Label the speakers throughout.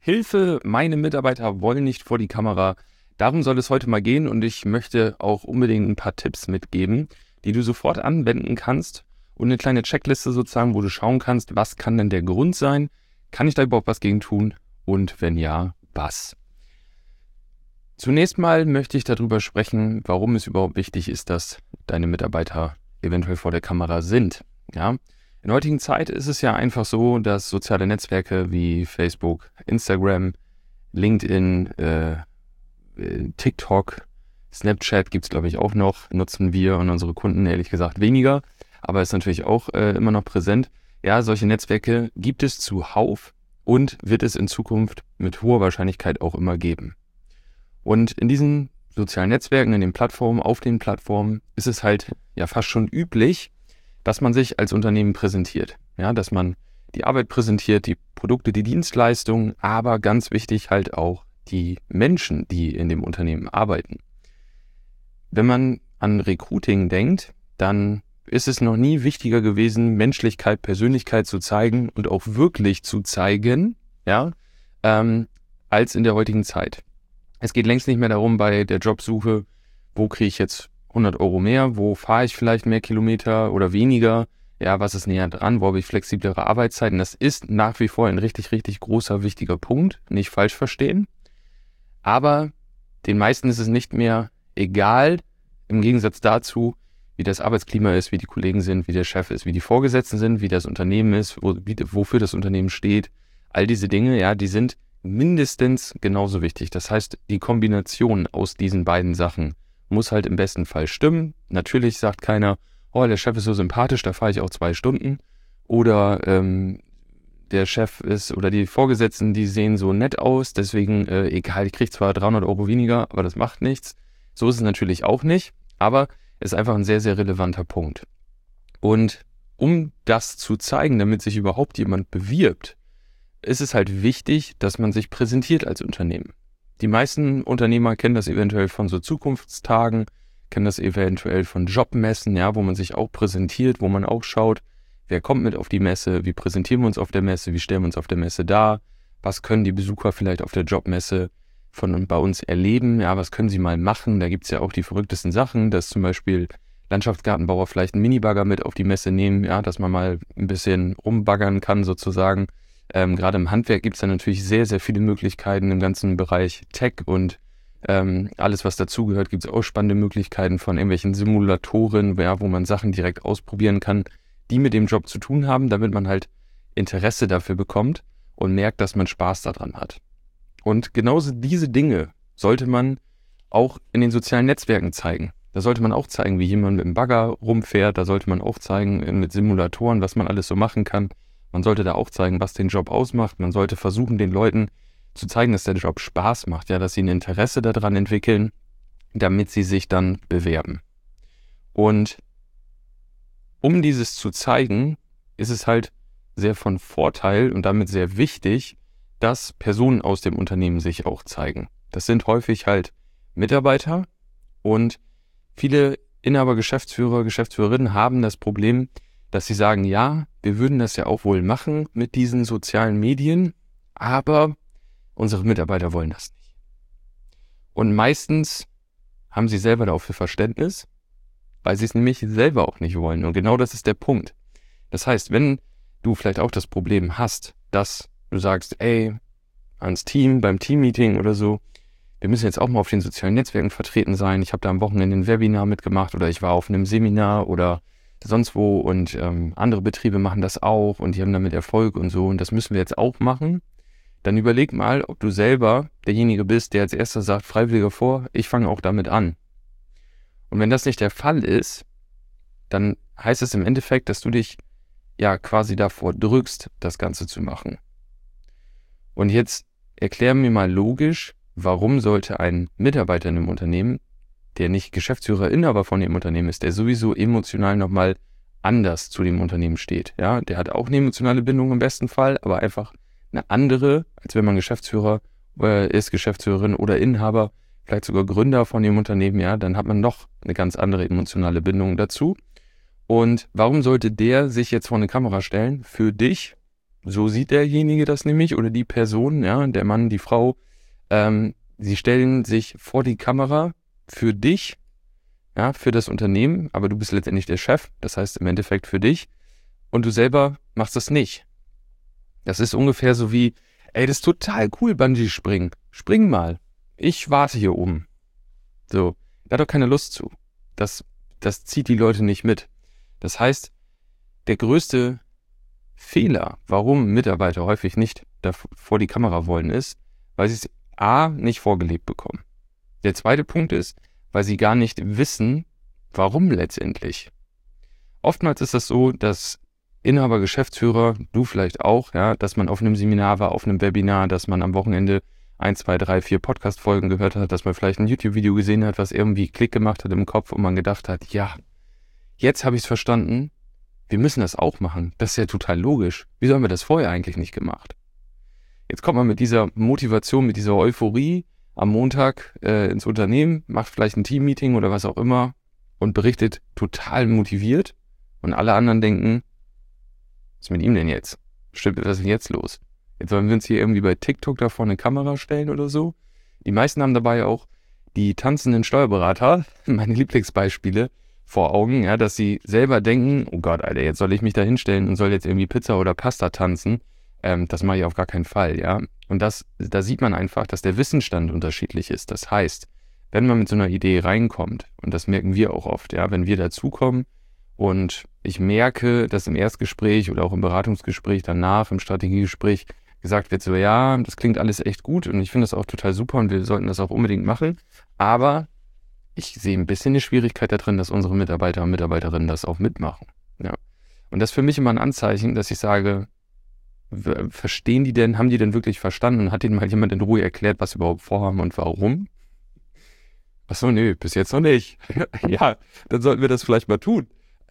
Speaker 1: Hilfe, meine Mitarbeiter wollen nicht vor die Kamera. Darum soll es heute mal gehen und ich möchte auch unbedingt ein paar Tipps mitgeben, die du sofort anwenden kannst und eine kleine Checkliste sozusagen, wo du schauen kannst, was kann denn der Grund sein? Kann ich da überhaupt was gegen tun? Und wenn ja, was? Zunächst mal möchte ich darüber sprechen, warum es überhaupt wichtig ist, dass deine Mitarbeiter eventuell vor der Kamera sind. Ja? In der heutigen Zeit ist es ja einfach so, dass soziale Netzwerke wie Facebook, Instagram, LinkedIn, TikTok, Snapchat gibt es glaube ich auch noch, nutzen wir und unsere Kunden ehrlich gesagt weniger, aber ist natürlich auch immer noch präsent. Ja, solche Netzwerke gibt es zuhauf und wird es in Zukunft mit hoher Wahrscheinlichkeit auch immer geben. Und in diesen sozialen Netzwerken, in den Plattformen, auf den Plattformen ist es halt ja fast schon üblich, dass man sich als Unternehmen präsentiert. Ja, dass man die Arbeit präsentiert, die Produkte, die Dienstleistungen, aber ganz wichtig halt auch die Menschen, die in dem Unternehmen arbeiten. Wenn man an Recruiting denkt, dann ist es noch nie wichtiger gewesen, Menschlichkeit, Persönlichkeit zu zeigen und auch wirklich zu zeigen, ja, als in der heutigen Zeit. Es geht längst nicht mehr darum, bei der Jobsuche, wo kriege ich jetzt 100 Euro mehr, wo fahre ich vielleicht mehr Kilometer oder weniger, ja, was ist näher dran, wo habe ich flexiblere Arbeitszeiten. Das ist nach wie vor ein richtig, richtig großer, wichtiger Punkt, nicht falsch verstehen. Aber den meisten ist es nicht mehr egal, im Gegensatz dazu, wie das Arbeitsklima ist, wie die Kollegen sind, wie der Chef ist, wie die Vorgesetzten sind, wie das Unternehmen ist, wofür das Unternehmen steht. All diese Dinge, ja, die sind mindestens genauso wichtig. Das heißt, die Kombination aus diesen beiden Sachen muss halt im besten Fall stimmen. Natürlich sagt keiner, oh, der Chef ist so sympathisch, da fahre ich auch 2 Stunden. Oder der Chef ist oder die Vorgesetzten, die sehen so nett aus, deswegen egal, ich kriege zwar 300 Euro weniger, aber das macht nichts. So ist es natürlich auch nicht, aber es ist einfach ein sehr, sehr relevanter Punkt. Und um das zu zeigen, damit sich überhaupt jemand bewirbt, ist es halt wichtig, dass man sich präsentiert als Unternehmen. Die meisten Unternehmer kennen das eventuell von so Zukunftstagen, kennen das eventuell von Jobmessen, ja, wo man sich auch präsentiert, wo man auch schaut, wer kommt mit auf die Messe, wie präsentieren wir uns auf der Messe, wie stellen wir uns auf der Messe dar, was können die Besucher vielleicht auf der Jobmesse bei uns erleben, ja, was können sie mal machen, da gibt es ja auch die verrücktesten Sachen, dass zum Beispiel Landschaftsgartenbauer vielleicht einen Minibagger mit auf die Messe nehmen, ja, dass man mal ein bisschen rumbaggern kann sozusagen. Gerade im Handwerk gibt es da natürlich sehr, sehr viele Möglichkeiten im ganzen Bereich Tech und alles, was dazugehört, gibt es auch spannende Möglichkeiten von irgendwelchen Simulatoren, ja, wo man Sachen direkt ausprobieren kann, die mit dem Job zu tun haben, damit man halt Interesse dafür bekommt und merkt, dass man Spaß daran hat. Und genauso diese Dinge sollte man auch in den sozialen Netzwerken zeigen. Da sollte man auch zeigen, wie jemand mit dem Bagger rumfährt, da sollte man auch zeigen mit Simulatoren, was man alles so machen kann. Man sollte da auch zeigen, was den Job ausmacht. Man sollte versuchen, den Leuten zu zeigen, dass der Job Spaß macht, ja, dass sie ein Interesse daran entwickeln, damit sie sich dann bewerben. Und um dieses zu zeigen, ist es halt sehr von Vorteil und damit sehr wichtig, dass Personen aus dem Unternehmen sich auch zeigen. Das sind häufig halt Mitarbeiter und viele Inhaber, Geschäftsführer, Geschäftsführerinnen haben das Problem, dass sie sagen, ja, wir würden das ja auch wohl machen mit diesen sozialen Medien, aber unsere Mitarbeiter wollen das nicht. Und meistens haben sie selber dafür Verständnis, weil sie es nämlich selber auch nicht wollen. Und genau das ist der Punkt. Das heißt, wenn du vielleicht auch das Problem hast, dass du sagst, ey, ans Team, beim Teammeeting oder so, wir müssen jetzt auch mal auf den sozialen Netzwerken vertreten sein. Ich habe da am Wochenende ein Webinar mitgemacht oder ich war auf einem Seminar oder sonst wo und andere Betriebe machen das auch und die haben damit Erfolg und so und das müssen wir jetzt auch machen. Dann überleg mal, ob du selber derjenige bist, der als erster sagt, Freiwilliger vor, ich fange auch damit an. Und wenn das nicht der Fall ist, dann heißt es im Endeffekt, dass du dich ja quasi davor drückst, das Ganze zu machen. Und jetzt erklär mir mal logisch, warum sollte ein Mitarbeiter in einem Unternehmen, der nicht Geschäftsführer, Inhaber von dem Unternehmen ist, der sowieso emotional nochmal anders zu dem Unternehmen steht. Ja, der hat auch eine emotionale Bindung im besten Fall, aber einfach eine andere, als wenn man Geschäftsführer ist, Geschäftsführerin oder Inhaber, vielleicht sogar Gründer von dem Unternehmen, ja, dann hat man noch eine ganz andere emotionale Bindung dazu. Und warum sollte der sich jetzt vor eine Kamera stellen für dich, so sieht derjenige das nämlich oder die Person, ja, der Mann, die Frau, sie stellen sich vor die Kamera für dich, ja, für das Unternehmen, aber du bist letztendlich der Chef, das heißt im Endeffekt für dich und du selber machst das nicht. Das ist ungefähr so wie, ey, das ist total cool, Bungee-Springen, spring mal, ich warte hier oben. So, da hat doch keine Lust zu. Das zieht die Leute nicht mit. Das heißt, der größte Fehler, warum Mitarbeiter häufig nicht vor die Kamera wollen, ist, weil sie es A, nicht vorgelebt bekommen. Der zweite Punkt ist, weil sie gar nicht wissen, warum letztendlich. Oftmals ist das so, dass Inhaber, Geschäftsführer, du vielleicht auch, ja, dass man auf einem Seminar war, auf einem Webinar, dass man am Wochenende 1, 2, 3, 4 Podcast-Folgen gehört hat, dass man vielleicht ein YouTube-Video gesehen hat, was irgendwie Klick gemacht hat im Kopf und man gedacht hat, ja, jetzt habe ich es verstanden, wir müssen das auch machen. Das ist ja total logisch. Wieso haben wir das vorher eigentlich nicht gemacht? Jetzt kommt man mit dieser Motivation, mit dieser Euphorie am Montag ins Unternehmen, macht vielleicht ein Team-Meeting oder was auch immer und berichtet total motiviert und alle anderen denken, was ist mit ihm denn jetzt? Stimmt, was ist denn jetzt los? Jetzt sollen wir uns hier irgendwie bei TikTok da vor eine Kamera stellen oder so. Die meisten haben dabei auch die tanzenden Steuerberater, meine Lieblingsbeispiele, vor Augen, ja, dass sie selber denken, oh Gott, Alter, jetzt soll ich mich da hinstellen und soll jetzt irgendwie Pizza oder Pasta tanzen. Das mache ich auf gar keinen Fall, ja. Und da sieht man einfach, dass der Wissensstand unterschiedlich ist. Das heißt, wenn man mit so einer Idee reinkommt, und das merken wir auch oft, ja, wenn wir dazukommen und ich merke, dass im Erstgespräch oder auch im Beratungsgespräch danach, im Strategiegespräch gesagt wird so, ja, das klingt alles echt gut und ich finde das auch total super und wir sollten das auch unbedingt machen, aber ich sehe ein bisschen eine Schwierigkeit da drin, dass unsere Mitarbeiter und Mitarbeiterinnen das auch mitmachen. Ja. Und das ist für mich immer ein Anzeichen, dass ich sage, verstehen die denn, haben die denn wirklich verstanden und hat denen mal jemand in Ruhe erklärt, was sie überhaupt vorhaben und warum? Achso, nee, bis jetzt noch nicht. Ja, dann sollten wir das vielleicht mal tun.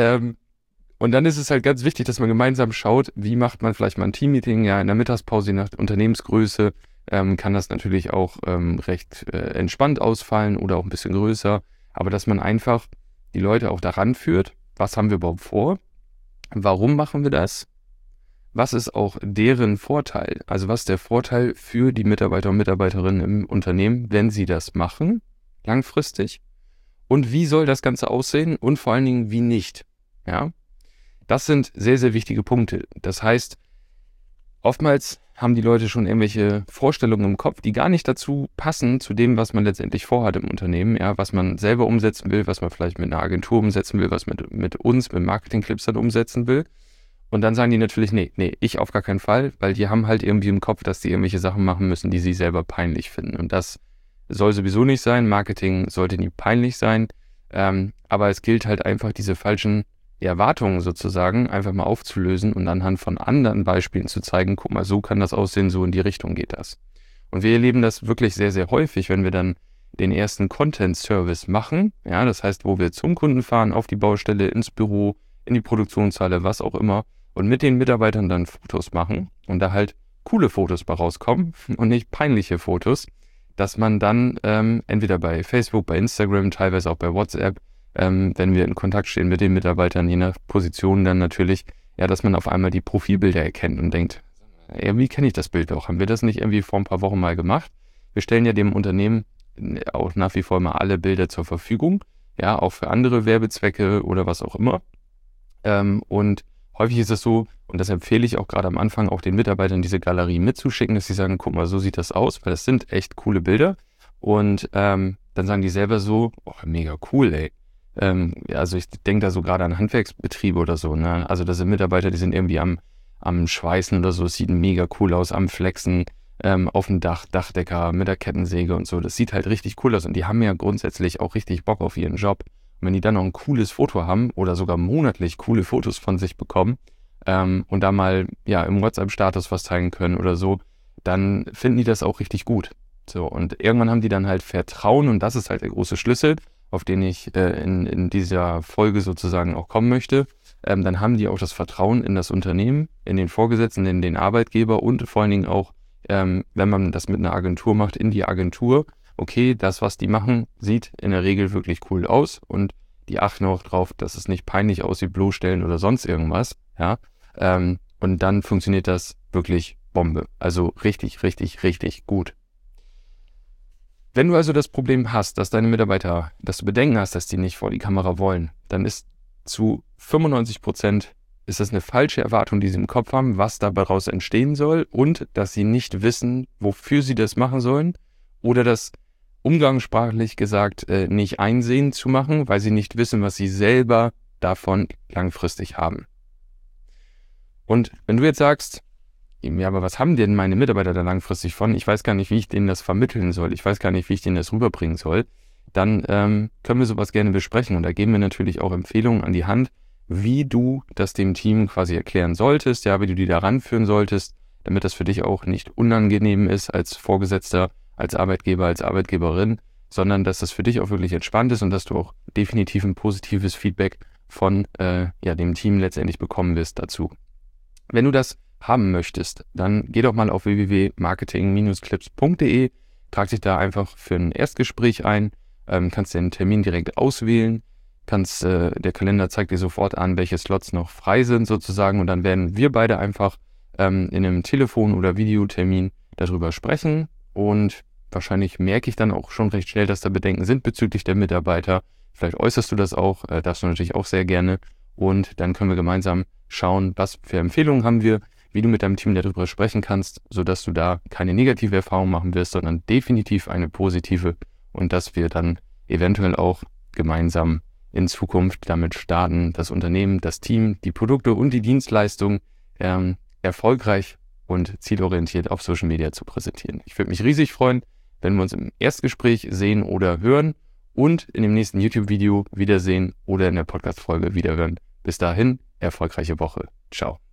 Speaker 1: Und dann ist es halt ganz wichtig, dass man gemeinsam schaut, wie macht man vielleicht mal ein Teammeeting, ja, in der Mittagspause, je nach Unternehmensgröße, kann das natürlich auch recht entspannt ausfallen oder auch ein bisschen größer. Aber dass man einfach die Leute auch daran führt, was haben wir überhaupt vor? Warum machen wir das? Was ist auch deren Vorteil? Also was ist der Vorteil für die Mitarbeiter und Mitarbeiterinnen im Unternehmen, wenn sie das machen, langfristig? Und wie soll das Ganze aussehen? Und vor allen Dingen, wie nicht? Ja, das sind sehr, sehr wichtige Punkte. Das heißt, oftmals haben die Leute schon irgendwelche Vorstellungen im Kopf, die gar nicht dazu passen, zu dem, was man letztendlich vorhat im Unternehmen, ja, was man selber umsetzen will, was man vielleicht mit einer Agentur umsetzen will, was mit uns, mit Marketing-Clips dann umsetzen will. Und dann sagen die natürlich, nee, ich auf gar keinen Fall, weil die haben halt irgendwie im Kopf, dass die irgendwelche Sachen machen müssen, die sie selber peinlich finden. Und das soll sowieso nicht sein. Marketing sollte nie peinlich sein. Aber es gilt halt einfach, diese falschen Erwartungen sozusagen einfach mal aufzulösen und anhand von anderen Beispielen zu zeigen, guck mal, so kann das aussehen, so in die Richtung geht das. Und wir erleben das wirklich sehr, sehr häufig, wenn wir dann den ersten Content-Service machen, ja, das heißt, wo wir zum Kunden fahren, auf die Baustelle, ins Büro, in die Produktionshalle, was auch immer, und mit den Mitarbeitern dann Fotos machen und da halt coole Fotos bei rauskommen und nicht peinliche Fotos, dass man dann entweder bei Facebook, bei Instagram, teilweise auch bei WhatsApp, wenn wir in Kontakt stehen mit den Mitarbeitern, je nach Position dann natürlich, ja, dass man auf einmal die Profilbilder erkennt und denkt, irgendwie kenne ich das Bild auch. Haben wir das nicht irgendwie vor ein paar Wochen mal gemacht? Wir stellen ja dem Unternehmen auch nach wie vor mal alle Bilder zur Verfügung, ja, auch für andere Werbezwecke oder was auch immer. Und häufig ist es so, und das empfehle ich auch gerade am Anfang, auch den Mitarbeitern diese Galerie mitzuschicken, dass sie sagen, guck mal, so sieht das aus, weil das sind echt coole Bilder. Und dann sagen die selber so, oh, mega cool, ey. Also ich denke da so gerade an Handwerksbetriebe oder so, ne? Also das sind Mitarbeiter, die sind irgendwie am Schweißen oder so, es sieht mega cool aus, am Flexen, auf dem Dach, Dachdecker mit der Kettensäge und so. Das sieht halt richtig cool aus und die haben ja grundsätzlich auch richtig Bock auf ihren Job. Und wenn die dann noch ein cooles Foto haben oder sogar monatlich coole Fotos von sich bekommen und da mal ja im WhatsApp-Status was teilen können oder so, dann finden die das auch richtig gut. So, und irgendwann haben die dann halt Vertrauen und das ist halt der große Schlüssel, auf den ich in dieser Folge sozusagen auch kommen möchte. Dann haben die auch das Vertrauen in das Unternehmen, in den Vorgesetzten, in den Arbeitgeber und vor allen Dingen auch, wenn man das mit einer Agentur macht, in die Agentur. Okay, das, was die machen, sieht in der Regel wirklich cool aus und die achten auch drauf, dass es nicht peinlich aussieht, bloßstellen oder sonst irgendwas. Ja, und dann funktioniert das wirklich Bombe. Also richtig, richtig, richtig gut. Wenn du also das Problem hast, dass deine Mitarbeiter, dass du Bedenken hast, dass die nicht vor die Kamera wollen, dann ist zu 95% ist das eine falsche Erwartung, die sie im Kopf haben, was daraus entstehen soll und dass sie nicht wissen, wofür sie das machen sollen oder das umgangssprachlich gesagt nicht einsehen zu machen, weil sie nicht wissen, was sie selber davon langfristig haben. Und wenn du jetzt sagst, ja, aber was haben denn meine Mitarbeiter da langfristig von? Ich weiß gar nicht, wie ich denen das vermitteln soll. Ich weiß gar nicht, wie ich denen das rüberbringen soll. Dann können wir sowas gerne besprechen. Und da geben wir natürlich auch Empfehlungen an die Hand, wie du das dem Team quasi erklären solltest, ja, wie du die da ranführen solltest, damit das für dich auch nicht unangenehm ist als Vorgesetzter, als Arbeitgeber, als Arbeitgeberin, sondern dass das für dich auch wirklich entspannt ist und dass du auch definitiv ein positives Feedback von dem Team letztendlich bekommen wirst dazu. Wenn du das haben möchtest, dann geh doch mal auf www.marketing-clips.de, trag dich da einfach für ein Erstgespräch ein, kannst den Termin direkt auswählen, der Kalender zeigt dir sofort an, welche Slots noch frei sind sozusagen und dann werden wir beide einfach in einem Telefon- oder Videotermin darüber sprechen und wahrscheinlich merke ich dann auch schon recht schnell, dass da Bedenken sind bezüglich der Mitarbeiter. Vielleicht äußerst du das auch, darfst du natürlich auch sehr gerne und dann können wir gemeinsam schauen, was für Empfehlungen haben wir, wie du mit deinem Team darüber sprechen kannst, sodass du da keine negative Erfahrung machen wirst, sondern definitiv eine positive und dass wir dann eventuell auch gemeinsam in Zukunft damit starten, das Unternehmen, das Team, die Produkte und die Dienstleistungen erfolgreich und zielorientiert auf Social Media zu präsentieren. Ich würde mich riesig freuen, wenn wir uns im Erstgespräch sehen oder hören und in dem nächsten YouTube-Video wiedersehen oder in der Podcast-Folge wiederhören. Bis dahin, erfolgreiche Woche. Ciao.